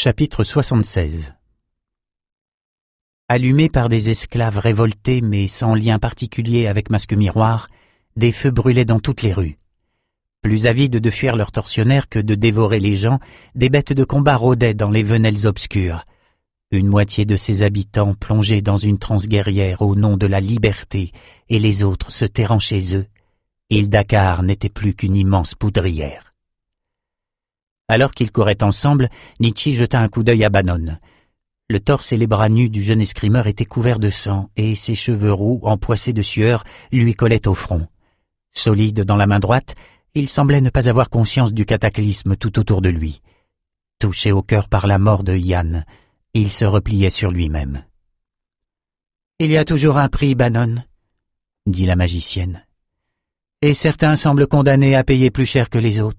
Chapitre 76. Allumés par des esclaves révoltés mais sans lien particulier avec Masque Miroir, des feux brûlaient dans toutes les rues. Plus avides de fuir leurs tortionnaires que de dévorer les gens, des bêtes de combat rôdaient dans les venelles obscures. Une moitié de ses habitants plongés dans une transe guerrière au nom de la liberté et les autres se terrant chez eux. Île Dakar n'était plus qu'une immense poudrière. Alors qu'ils couraient ensemble, Nietzsche jeta un coup d'œil à Bannon. Le torse et les bras nus du jeune escrimeur étaient couverts de sang et ses cheveux roux, empoissés de sueur, lui collaient au front. Solide dans la main droite, il semblait ne pas avoir conscience du cataclysme tout autour de lui. Touché au cœur par la mort de Yann, il se repliait sur lui-même. « Il y a toujours un prix, Bannon, » dit la magicienne. « Et certains semblent condamnés à payer plus cher que les autres. »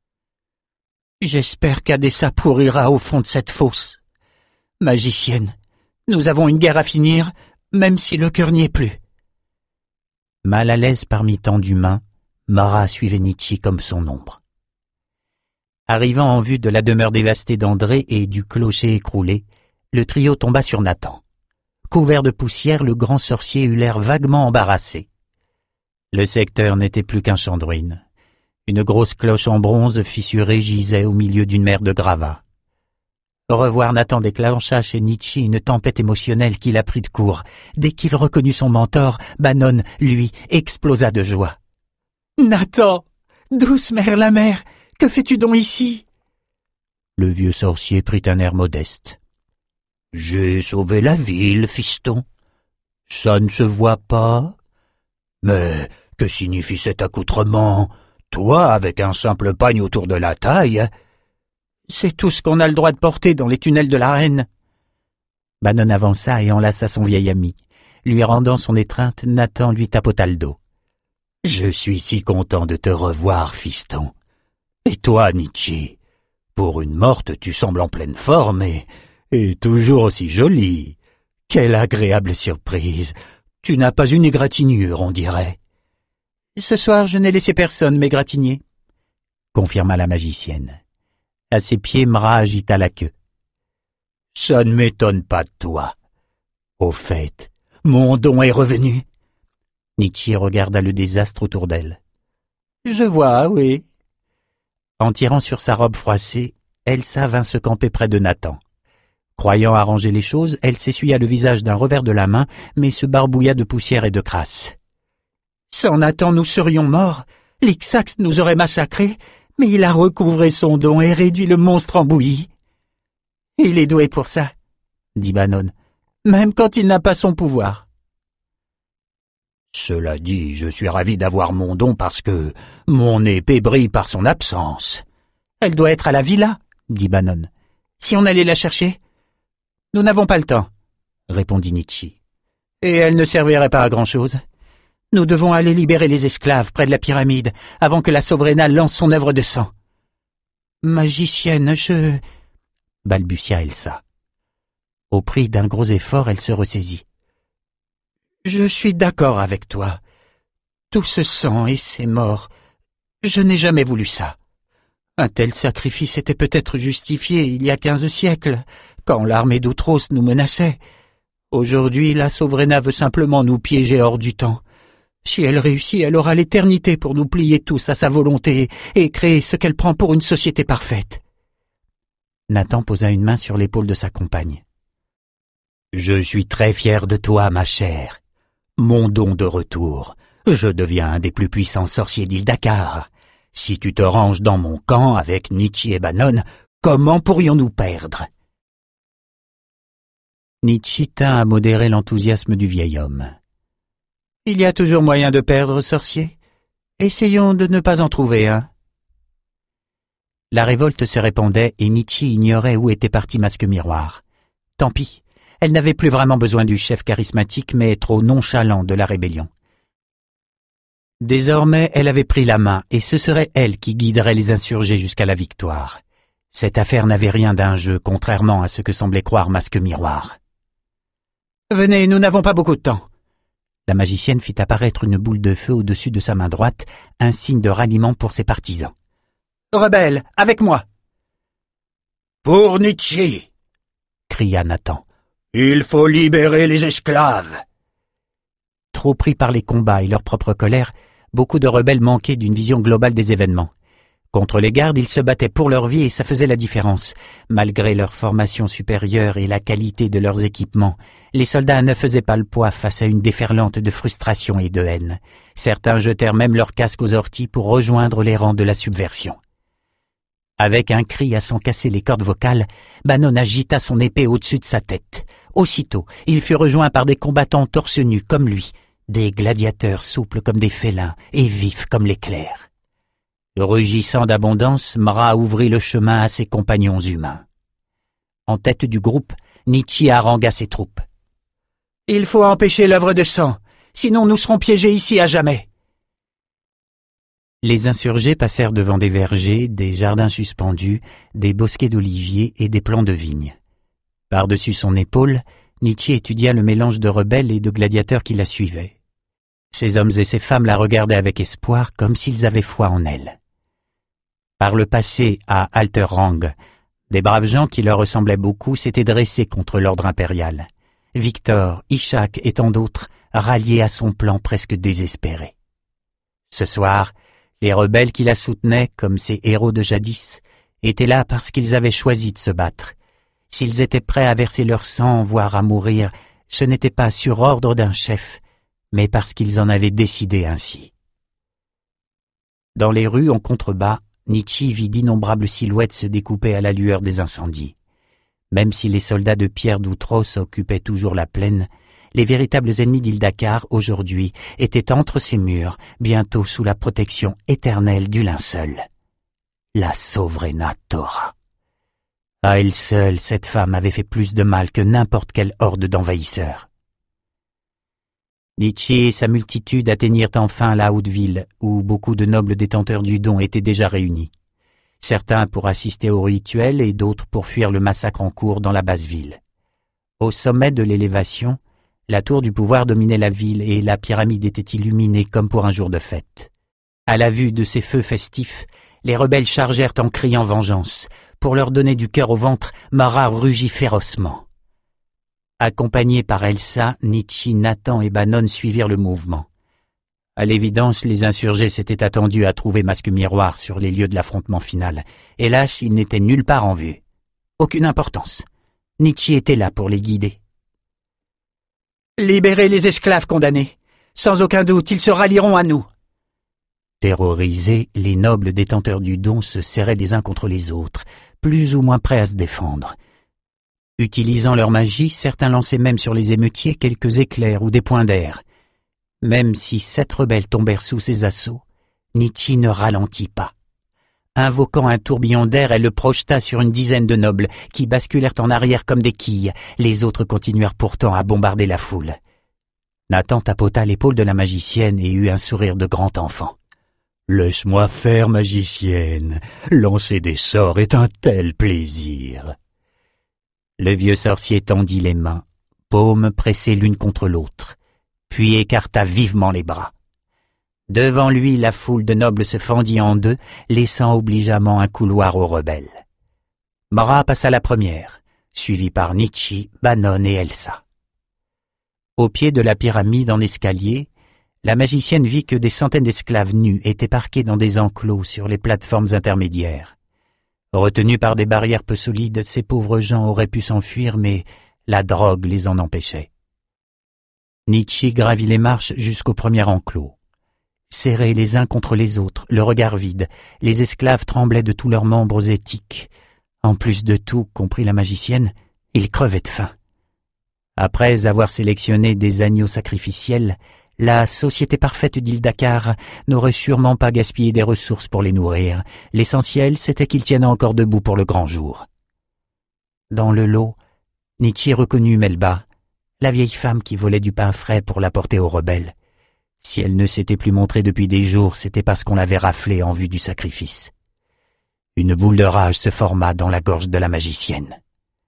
J'espère qu'Adessa pourrira au fond de cette fosse. Magicienne, nous avons une guerre à finir, même si le cœur n'y est plus. Mal à l'aise parmi tant d'humains, Mara suivait Nietzsche comme son ombre. Arrivant en vue de la demeure dévastée d'André et du clocher écroulé, le trio tomba sur Nathan. Couvert de poussière, le grand sorcier eut l'air vaguement embarrassé. Le secteur n'était plus qu'un champ de ruines. Une grosse cloche en bronze fissurée gisait au milieu d'une mer de gravats. Revoir Nathan déclencha chez Nietzsche une tempête émotionnelle qui la prit de court. Dès qu'il reconnut son mentor, Bannon, lui, explosa de joie. « Nathan, douce mère la mer, que fais-tu donc ici ?» Le vieux sorcier prit un air modeste. « J'ai sauvé la ville, fiston. Ça ne se voit pas. Mais que signifie cet accoutrement ? Toi, avec un simple pagne autour de la taille. C'est tout ce qu'on a le droit de porter dans les tunnels de la reine. » Bannon avança et enlaça son vieil ami. Lui rendant son étreinte, Nathan lui tapota le dos. « Je suis si content de te revoir, fiston. Et toi, Nietzsche, pour une morte, tu sembles en pleine forme et toujours aussi jolie. Quelle agréable surprise. Tu n'as pas une égratignure, on dirait. » « Ce soir, je n'ai laissé personne m'égratigner, » confirma la magicienne. À ses pieds, Mra agita la queue. « Ça ne m'étonne pas de toi. Au fait, mon don est revenu. » Nietzsche regarda le désastre autour d'elle. « Je vois, oui. » En tirant sur sa robe froissée, Elsa vint se camper près de Nathan. Croyant arranger les choses, elle s'essuya le visage d'un revers de la main, mais se barbouilla de poussière et de crasse. Sans Nathan, nous serions morts. L'Ixax nous aurait massacrés, mais il a recouvré son don et réduit le monstre en bouillie. Il est doué pour ça, dit Bannon, même quand il n'a pas son pouvoir. Cela dit, je suis ravi d'avoir mon don parce que mon épée brille par son absence. Elle doit être à la villa, dit Bannon. Si on allait la chercher? Nous n'avons pas le temps, répondit Nietzsche. Et elle ne servirait pas à grand-chose. Nous devons aller libérer les esclaves près de la pyramide, avant que la Sovrena lance son œuvre de sang. Magicienne, balbutia Elsa. Au prix d'un gros effort, elle se ressaisit. Je suis d'accord avec toi. Tout ce sang et ces morts, je n'ai jamais voulu ça. Un tel sacrifice était peut-être justifié il y a 15 siècles, quand l'armée d'Outros nous menaçait. Aujourd'hui, la Sovrena veut simplement nous piéger hors du temps. Si elle réussit, elle aura l'éternité pour nous plier tous à sa volonté et créer ce qu'elle prend pour une société parfaite. Nathan posa une main sur l'épaule de sa compagne. « Je suis très fier de toi, ma chère. Mon don de retour. Je deviens un des plus puissants sorciers d'Île Dakar. Si tu te ranges dans mon camp avec Nietzsche et Bannon, comment pourrions-nous perdre ?» Nietzsche tint à modérer l'enthousiasme du vieil homme. Il y a toujours moyen de perdre, sorcier. Essayons de ne pas en trouver un. La révolte se répandait et Nietzsche ignorait où était parti Masque Miroir. Tant pis, elle n'avait plus vraiment besoin du chef charismatique mais trop nonchalant de la rébellion. Désormais, elle avait pris la main et ce serait elle qui guiderait les insurgés jusqu'à la victoire. Cette affaire n'avait rien d'un jeu, contrairement à ce que semblait croire Masque Miroir. « Venez, nous n'avons pas beaucoup de temps. » La magicienne fit apparaître une boule de feu au-dessus de sa main droite, un signe de ralliement pour ses partisans. « Rebelles, avec moi !» Pour Nietzsche, cria Nathan. il faut libérer les esclaves. Trop pris par les combats et leur propre colère, beaucoup de rebelles manquaient d'une vision globale des événements. Contre les gardes, ils se battaient pour leur vie et ça faisait la différence. Malgré leur formation supérieure et la qualité de leurs équipements, les soldats ne faisaient pas le poids face à une déferlante de frustration et de haine. Certains jetèrent même leurs casques aux orties pour rejoindre les rangs de la subversion. Avec un cri à s'en casser les cordes vocales, Bannon agita son épée au-dessus de sa tête. Aussitôt, il fut rejoint par des combattants torse nu comme lui, des gladiateurs souples comme des félins et vifs comme l'éclair. Rugissant d'abondance, Mra ouvrit le chemin à ses compagnons humains. En tête du groupe, Nietzsche harangua ses troupes. « Il faut empêcher l'œuvre de sang, sinon nous serons piégés ici à jamais. » Les insurgés passèrent devant des vergers, des jardins suspendus, des bosquets d'oliviers et des plants de vignes. Par-dessus son épaule, Nietzsche étudia le mélange de rebelles et de gladiateurs qui la suivaient. Ces hommes et ces femmes la regardaient avec espoir, comme s'ils avaient foi en elle. Par le passé, à Alterrang, des braves gens qui leur ressemblaient beaucoup s'étaient dressés contre l'ordre impérial. Victor, Ishak et tant d'autres ralliés à son plan presque désespéré. Ce soir, les rebelles qui la soutenaient, comme ces héros de jadis, étaient là parce qu'ils avaient choisi de se battre. S'ils étaient prêts à verser leur sang, voire à mourir, ce n'était pas sur ordre d'un chef, mais parce qu'ils en avaient décidé ainsi. Dans les rues en contrebas, Nietzsche vit d'innombrables silhouettes se découper à la lueur des incendies. Même si les soldats de Pierre d'Outros occupaient toujours la plaine, les véritables ennemis d'Ildakar, aujourd'hui, étaient entre ces murs, bientôt sous la protection éternelle du linceul. La Sovrena Tora. À elle seule, cette femme avait fait plus de mal que n'importe quelle horde d'envahisseurs. Nietzsche et sa multitude atteignirent enfin la haute ville, où beaucoup de nobles détenteurs du don étaient déjà réunis. Certains pour assister au rituel et d'autres pour fuir le massacre en cours dans la basse ville. Au sommet de l'élévation, la tour du pouvoir dominait la ville et la pyramide était illuminée comme pour un jour de fête. À la vue de ces feux festifs, les rebelles chargèrent en criant vengeance. Pour leur donner du cœur au ventre, Mara rugit férocement. Accompagnés par Elsa, Nietzsche, Nathan et Bannon suivirent le mouvement. À l'évidence, les insurgés s'étaient attendus à trouver Masque Miroir sur les lieux de l'affrontement final. Hélas, il n'était nulle part en vue. Aucune importance. Nietzsche était là pour les guider. « Libérez les esclaves condamnés. Sans aucun doute, ils se rallieront à nous. » Terrorisés, les nobles détenteurs du don se serraient les uns contre les autres, plus ou moins prêts à se défendre. Utilisant leur magie, certains lançaient même sur les émeutiers quelques éclairs ou des points d'air. Même si 7 rebelles tombèrent sous ses assauts, Nietzsche ne ralentit pas. Invoquant un tourbillon d'air, elle le projeta sur une dizaine de nobles, qui basculèrent en arrière comme des quilles. Les autres continuèrent pourtant à bombarder la foule. Nathan tapota l'épaule de la magicienne et eut un sourire de grand enfant. « Laisse-moi faire, magicienne. Lancer des sorts est un tel plaisir. » Le vieux sorcier tendit les mains, paumes pressées l'une contre l'autre, puis écarta vivement les bras. Devant lui, la foule de nobles se fendit en deux, laissant obligeamment un couloir aux rebelles. Mara passa la première, suivie par Nietzsche, Bannon et Elsa. Au pied de la pyramide en escalier, la magicienne vit que des centaines d'esclaves nus étaient parqués dans des enclos sur les plateformes intermédiaires. Retenus par des barrières peu solides, ces pauvres gens auraient pu s'enfuir, mais la drogue les en empêchait. Nietzsche gravit les marches jusqu'au premier enclos. Serrés les uns contre les autres, le regard vide, les esclaves tremblaient de tous leurs membres éthiques. En plus de tout, comprit la magicienne, ils crevaient de faim. Après avoir sélectionné des agneaux sacrificiels, la société parfaite d'Ildakar n'aurait sûrement pas gaspillé des ressources pour les nourrir. L'essentiel, c'était qu'ils tiennent encore debout pour le grand jour. Dans le lot, Nietzsche reconnut Melba, la vieille femme qui volait du pain frais pour l'apporter aux rebelles. Si elle ne s'était plus montrée depuis des jours, c'était parce qu'on l'avait raflée en vue du sacrifice. Une boule de rage se forma dans la gorge de la magicienne.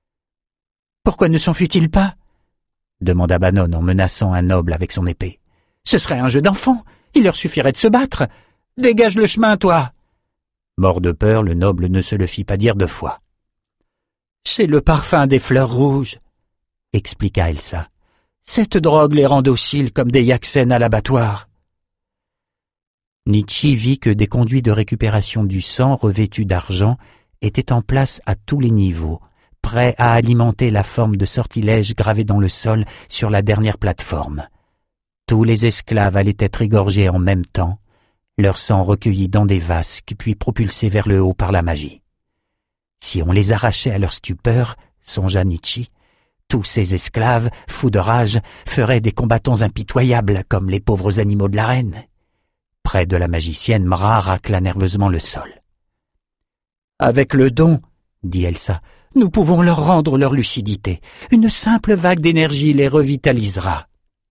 « Pourquoi ne s'enfuit-il pas ?» demanda Bannon en menaçant un noble avec son épée. « Ce serait un jeu d'enfant. Il leur suffirait de se battre. Dégage le chemin, toi !» Mort de peur, le noble ne se le fit pas dire 2 fois. C'est le parfum des fleurs rouges, expliqua Elsa. Cette drogue les rend dociles comme des yaxènes à l'abattoir. Nietzsche vit que des conduits de récupération du sang revêtus d'argent étaient en place à tous les niveaux, prêts à alimenter la forme de sortilège gravée dans le sol sur la dernière plateforme. Tous les esclaves allaient être égorgés en même temps, leur sang recueilli dans des vasques puis propulsé vers le haut par la magie. Si on les arrachait à leur stupeur, songea Nietzsche, tous ces esclaves, fous de rage, feraient des combattants impitoyables comme les pauvres animaux de l'arène. Près de la magicienne, Mra racla nerveusement le sol. « Avec le don, dit Elsa, nous pouvons leur rendre leur lucidité. Une simple vague d'énergie les revitalisera. »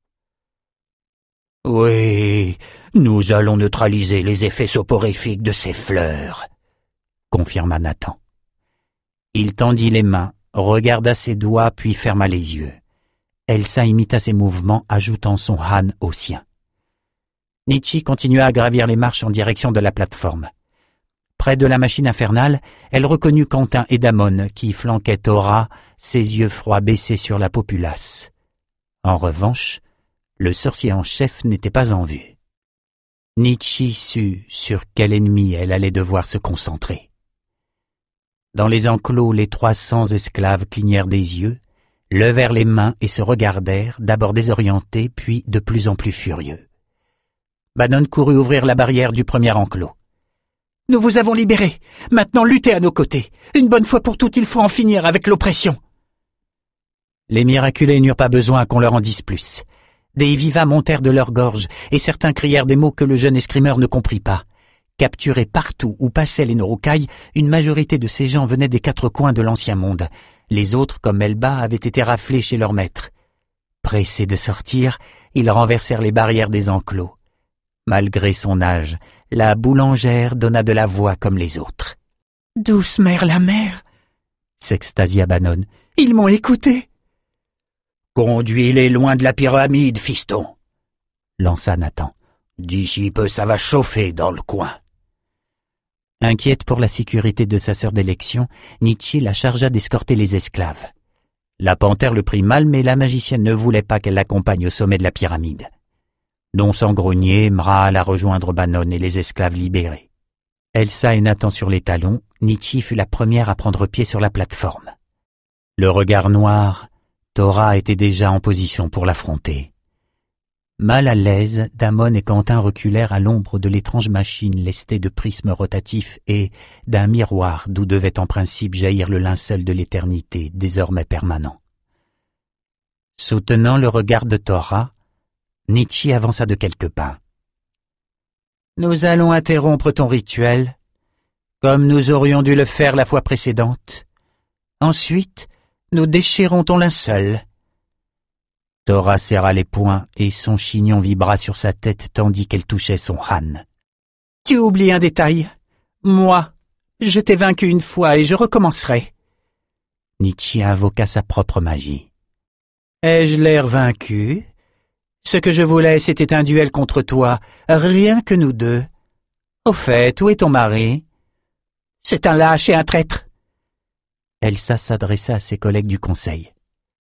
« Oui, nous allons neutraliser les effets soporifiques de ces fleurs, » confirma Nathan. Il tendit les mains, regarda ses doigts puis ferma les yeux. Elsa imita ses mouvements, ajoutant son han au sien. Nietzsche continua à gravir les marches en direction de la plateforme. Près de la machine infernale, elle reconnut Quentin et Damon qui flanquaient Thora, ses yeux froids baissés sur la populace. En revanche, le sorcier en chef n'était pas en vue. Nietzsche sut sur quel ennemi elle allait devoir se concentrer. Dans les enclos, les 300 esclaves clignèrent des yeux, levèrent les mains et se regardèrent, d'abord désorientés, puis de plus en plus furieux. Bannon courut ouvrir la barrière du premier enclos. « Nous vous avons libérés. Maintenant luttez à nos côtés. Une bonne fois pour toutes, il faut en finir avec l'oppression. » Les miraculés n'eurent pas besoin qu'on leur en dise plus. Des vivas montèrent de leur gorge, et certains crièrent des mots que le jeune escrimeur ne comprit pas. Capturés partout où passaient les Norokai, une majorité de ces gens venaient des 4 coins de l'ancien monde. Les autres, comme Elba, avaient été raflés chez leur maître. Pressés de sortir, ils renversèrent les barrières des enclos. Malgré son âge, la boulangère donna de la voix comme les autres. « Douce mère la mère !» s'extasia Bannon. « Ils m'ont écouté !»« Conduis-les loin de la pyramide, fiston !» lança Nathan. « D'ici peu ça va chauffer dans le coin. » Inquiète pour la sécurité de sa sœur d'élection, Nietzsche la chargea d'escorter les esclaves. La panthère le prit mal, mais la magicienne ne voulait pas qu'elle l'accompagne au sommet de la pyramide. Non sans grogner, Mra alla rejoindre Bannon et les esclaves libérés. Elsa et Nathan sur les talons, Nietzsche fut la première à prendre pied sur la plateforme. Le regard noir, Thora était déjà en position pour l'affronter. Mal à l'aise, Damon et Quentin reculèrent à l'ombre de l'étrange machine lestée de prismes rotatifs et d'un miroir d'où devait en principe jaillir le linceul de l'éternité, désormais permanent. Soutenant le regard de Thora, Nietzsche avança de quelques pas. « Nous allons interrompre ton rituel, comme nous aurions dû le faire la fois précédente. Ensuite, nous déchirons ton linceul. » Thora serra les poings et son chignon vibra sur sa tête tandis qu'elle touchait son han. « Tu oublies un détail. Moi, je t'ai vaincu une fois et je recommencerai. » Nietzsche invoqua sa propre magie. « Ai-je l'air vaincu ? Ce que je voulais, c'était un duel contre toi, rien que nous deux. Au fait, où est ton mari ? C'est un lâche et un traître. » Elsa s'adressa à ses collègues du conseil.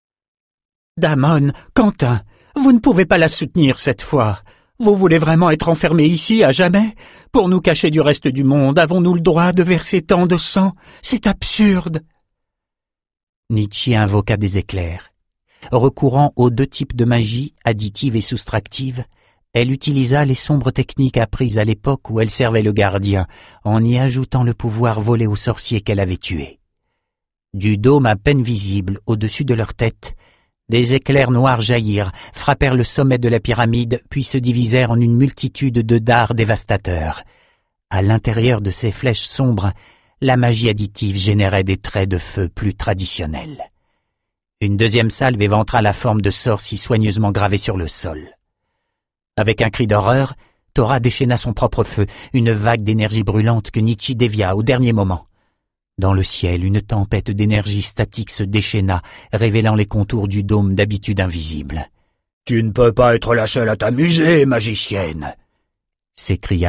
« Damon, Quentin, vous ne pouvez pas la soutenir cette fois. Vous voulez vraiment être enfermés ici à jamais ? Pour nous cacher du reste du monde, avons-nous le droit de verser tant de sang ? C'est absurde. » Nietzsche invoqua des éclairs. Recourant aux 2 types de magie, additive et soustractive, elle utilisa les sombres techniques apprises à l'époque où elle servait le gardien, en y ajoutant le pouvoir volé aux sorciers qu'elle avait tués. Du dôme à peine visible au-dessus de leur tête, des éclairs noirs jaillirent, frappèrent le sommet de la pyramide, puis se divisèrent en une multitude de dards dévastateurs. À l'intérieur de ces flèches sombres, la magie additive générait des traits de feu plus traditionnels. Une deuxième salve éventra la forme de sorts si soigneusement gravés sur le sol. Avec un cri d'horreur, Thora déchaîna son propre feu, une vague d'énergie brûlante que Nietzsche dévia au dernier moment. Dans le ciel, une tempête d'énergie statique se déchaîna, révélant les contours du dôme d'habitude invisible. « Tu ne peux pas être la seule à t'amuser, magicienne !»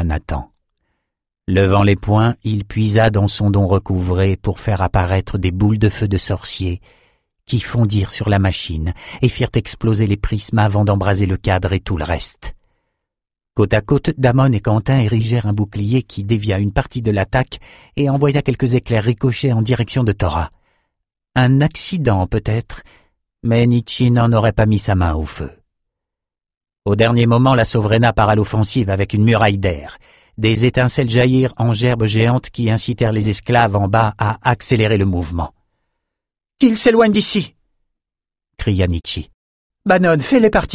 s'écria Nathan. Levant les poings, il puisa dans son don recouvré pour faire apparaître des boules de feu de sorcier qui fondirent sur la machine et firent exploser les prismes avant d'embraser le cadre et tout le reste. Côte à côte, Damon et Quentin érigèrent un bouclier qui dévia une partie de l'attaque et envoya quelques éclairs ricochés en direction de Tora. Un accident peut-être, mais Nietzsche n'en aurait pas mis sa main au feu. Au dernier moment, la Sovrena part à l'offensive avec une muraille d'air. Des étincelles jaillirent en gerbes géantes qui incitèrent les esclaves en bas à accélérer le mouvement. « Qu'ils s'éloignent d'ici !» cria Nietzsche. « Bannon, fais-les partir !»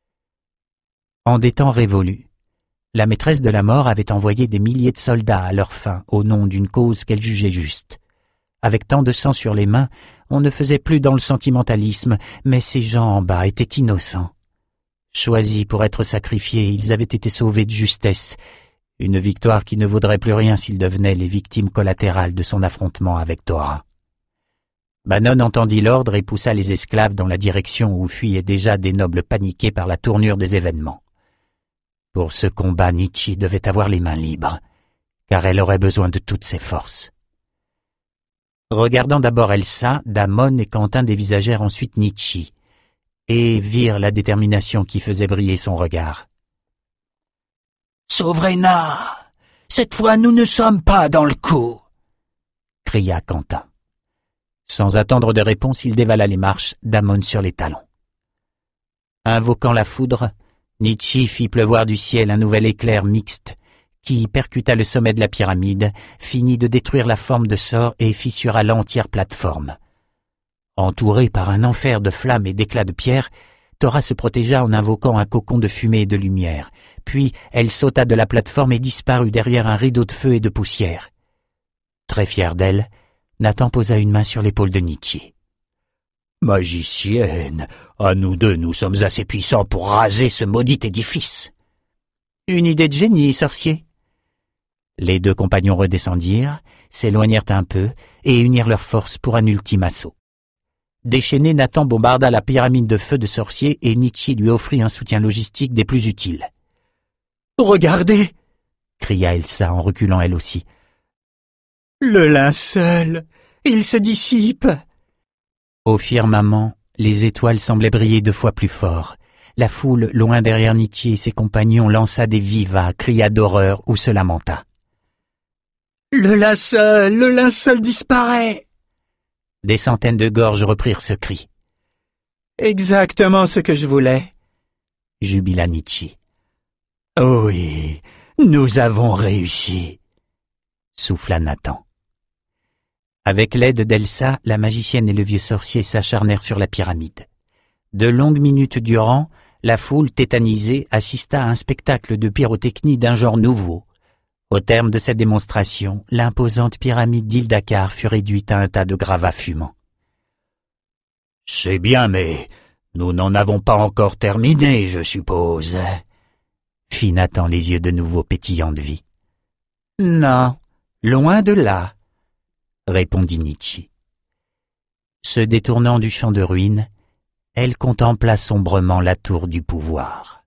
En des temps révolus, la maîtresse de la mort avait envoyé des milliers de soldats à leur fin au nom d'une cause qu'elle jugeait juste. Avec tant de sang sur les mains, on ne faisait plus dans le sentimentalisme, mais ces gens en bas étaient innocents. Choisis pour être sacrifiés, ils avaient été sauvés de justesse, une victoire qui ne vaudrait plus rien s'ils devenaient les victimes collatérales de son affrontement avec Tora. Bannon entendit l'ordre et poussa les esclaves dans la direction où fuyaient déjà des nobles paniqués par la tournure des événements. Pour ce combat, Nietzsche devait avoir les mains libres, car elle aurait besoin de toutes ses forces. Regardant d'abord Elsa, Damon et Quentin dévisagèrent ensuite Nietzsche, et virent la détermination qui faisait briller son regard. « Sovrena, cette fois nous ne sommes pas dans le coup !» cria Quentin. Sans attendre de réponse, il dévala les marches, Damon sur les talons. Invoquant la foudre, Nietzsche fit pleuvoir du ciel un nouvel éclair mixte qui percuta le sommet de la pyramide, finit de détruire la forme de Sor et fissura l'entière plateforme. Entourée par un enfer de flammes et d'éclats de pierre, Tora se protégea en invoquant un cocon de fumée et de lumière. Puis elle sauta de la plateforme et disparut derrière un rideau de feu et de poussière. Très fier d'elle, Nathan posa une main sur l'épaule de Nietzsche. « Magicienne, à nous deux, nous sommes assez puissants pour raser ce maudit édifice. »« Une idée de génie, sorcier. » Les deux compagnons redescendirent, s'éloignèrent un peu et unirent leurs forces pour un ultime assaut. Déchaîné, Nathan bombarda la pyramide de feu de sorcier et Nietzsche lui offrit un soutien logistique des plus utiles. « Regardez !» cria Elsa en reculant elle aussi. « Le linceul, il se dissipe !» Au firmament, les étoiles semblaient briller 2 fois plus fort. La foule, loin derrière Nietzsche et ses compagnons, lança des vivas, cria d'horreur ou se lamenta. « Le linceul disparaît !» Des centaines de gorges reprirent ce cri. « Exactement ce que je voulais !» jubila Nietzsche. « Oui, nous avons réussi !» souffla Nathan. Avec l'aide d'Elsa, la magicienne et le vieux sorcier s'acharnèrent sur la pyramide. De longues minutes durant, la foule tétanisée assista à un spectacle de pyrotechnie d'un genre nouveau. Au terme de cette démonstration, l'imposante pyramide d'Ildakar fut réduite à un tas de gravats fumants. « C'est bien, mais nous n'en avons pas encore terminé, je suppose, » fit Nathan, les yeux de nouveau pétillants de vie. « Non, loin de là, » répondit Nietzsche. Se détournant du champ de ruines, elle contempla sombrement la tour du pouvoir.